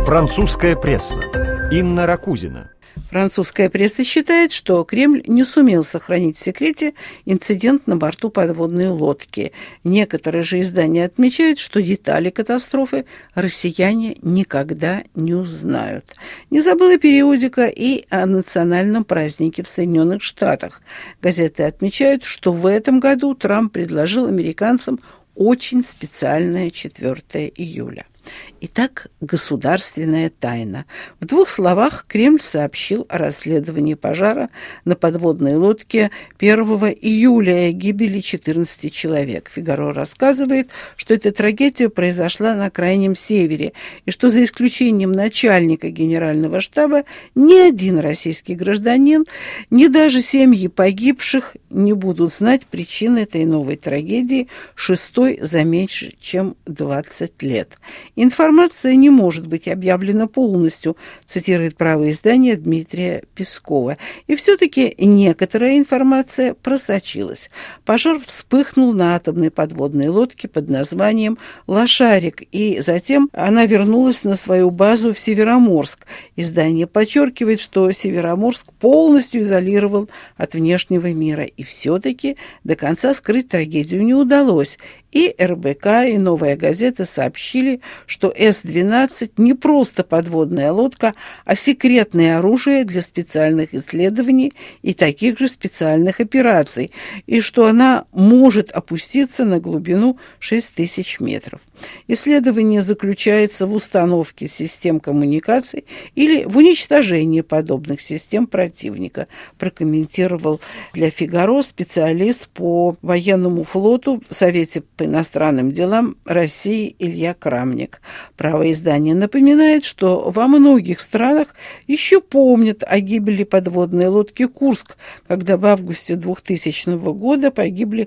Французская пресса. Инна Ракузина. Французская пресса считает, что Кремль не сумел сохранить в секрете инцидент на борту подводной лодки. Некоторые же издания отмечают, что детали катастрофы россияне никогда не узнают. Не забыла периодика и о национальном празднике в Соединенных Штатах. Газеты отмечают, что в этом году Трамп предложил американцам очень специальное 4 июля. Итак, государственная тайна. В 2 словах Кремль сообщил о расследовании пожара на подводной лодке 1 июля и гибели 14 человек. «Фигаро» рассказывает, что эта трагедия произошла на Крайнем Севере, и что за исключением начальника генерального штаба ни один российский гражданин, ни даже семьи погибших не будут знать причины этой новой трагедии, 6-й за меньше, чем 20 лет. «Информация не может быть объявлена полностью», цитирует правое издание Дмитрия Пескова. И все-таки некоторая информация просочилась. Пожар вспыхнул на атомной подводной лодке под названием «Лошарик», и затем она вернулась на свою базу в Североморск. Издание подчеркивает, что Североморск полностью изолирован от внешнего мира, и все-таки до конца скрыть трагедию не удалось. И РБК, и «Новая газета» сообщили, что С-12 не просто подводная лодка, а секретное оружие для специальных исследований и таких же специальных операций, и что она может опуститься на глубину 6000 метров. Исследование заключается в установке систем коммуникаций или в уничтожении подобных систем противника, прокомментировал для «Фигаро» специалист по военному флоту в Совете по иностранным делам России Илья Крамник. Правое издание напоминает, что во многих странах еще помнят о гибели подводной лодки «Курск», когда в августе 2000 года погибли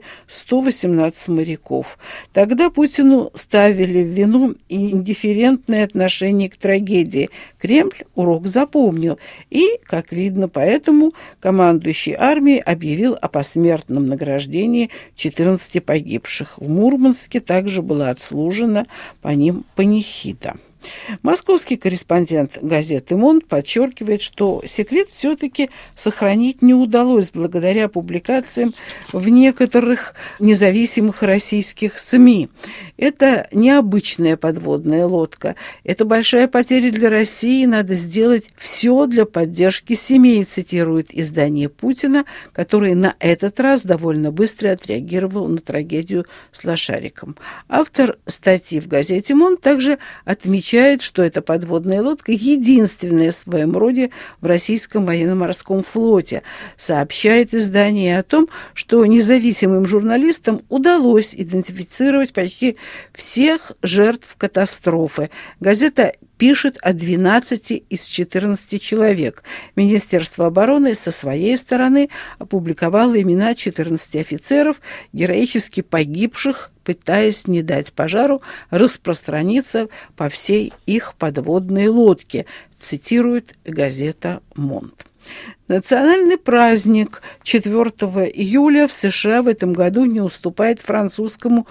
118 моряков. Тогда Путину ставили в вину индифферентное отношение к трагедии. Кремль урок запомнил, и, как видно, поэтому командующий армией объявил о посмертном награждении 14 погибших. В Мурманске также была отслужена по ним панихида. Московский корреспондент газеты «Монт» подчеркивает, что секрет все-таки сохранить не удалось благодаря публикациям в некоторых независимых российских СМИ. Это необычная подводная лодка. Это большая потеря для России, надо сделать все для поддержки семей, цитирует издание Путина, который на этот раз довольно быстро отреагировал на трагедию с лошариком. Автор статьи в газете «Монт» также отмечает, что эта подводная лодка единственная в своем роде в российском военно-морском флоте. Сообщает издание о том, что независимым журналистам удалось идентифицировать почти всех жертв катастрофы. Газета пишет о 12 из 14 человек. Министерство обороны со своей стороны опубликовало имена 14 офицеров, героически погибших, пытаясь не дать пожару распространиться по всей их подводной лодке, цитирует газета «Монт». Национальный праздник 4 июля в США в этом году не уступает французскому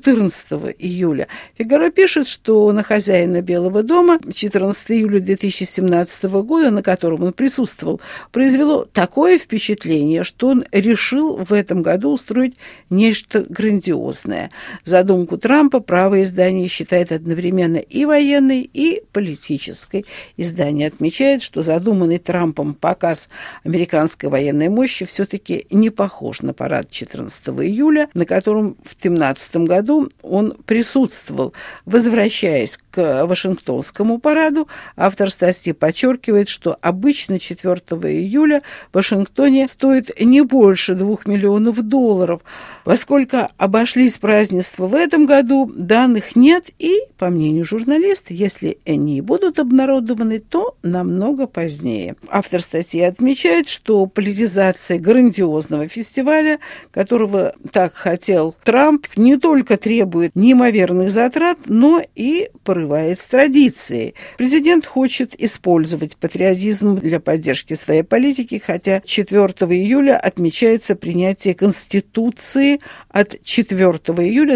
14 июля. «Фигаро» пишет, что на хозяина Белого дома 14 июля 2017 года, на котором он присутствовал, произвело такое впечатление, что он решил в этом году устроить нечто грандиозное. Задумку Трампа правое издание считает одновременно и военной, и политической. Издание отмечает, что задуманный Трампом показ американской военной мощи все-таки не похож на парад 14 июля, на котором в 2017 году он присутствовал. Возвращаясь к Вашингтонскому параду, автор статьи подчеркивает, что обычно 4 июля в Вашингтоне стоит не больше $2 миллионов. Во сколько обошлись празднества в этом году, данных нет, и, по мнению журналиста, если они и будут обнародованы, то намного позднее. Автор статьи отмечает, отмечает, что политизация грандиозного фестиваля, которого так хотел Трамп, не только требует неимоверных затрат, но и порывает с традицией. Президент хочет использовать патриотизм для поддержки своей политики, хотя 4 июля отмечается принятие Конституции от 4 июля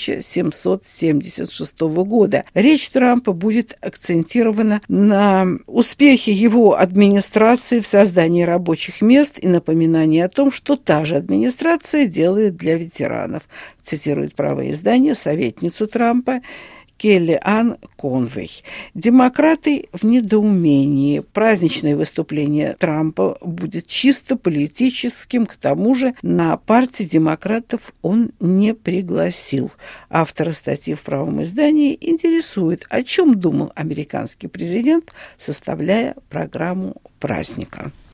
1776 года. Речь Трампа будет акцентирована на успехе его администрации в создании рабочих мест и напоминании о том, что та же администрация делает для ветеранов, цитирует правое издание советницу Трампа Келли-Анн Конвей. Демократы в недоумении. Праздничное выступление Трампа будет чисто политическим, к тому же на партии демократов он не пригласил. Автора статьи в правом издании интересует, о чем думал американский президент, составляя программу праздника.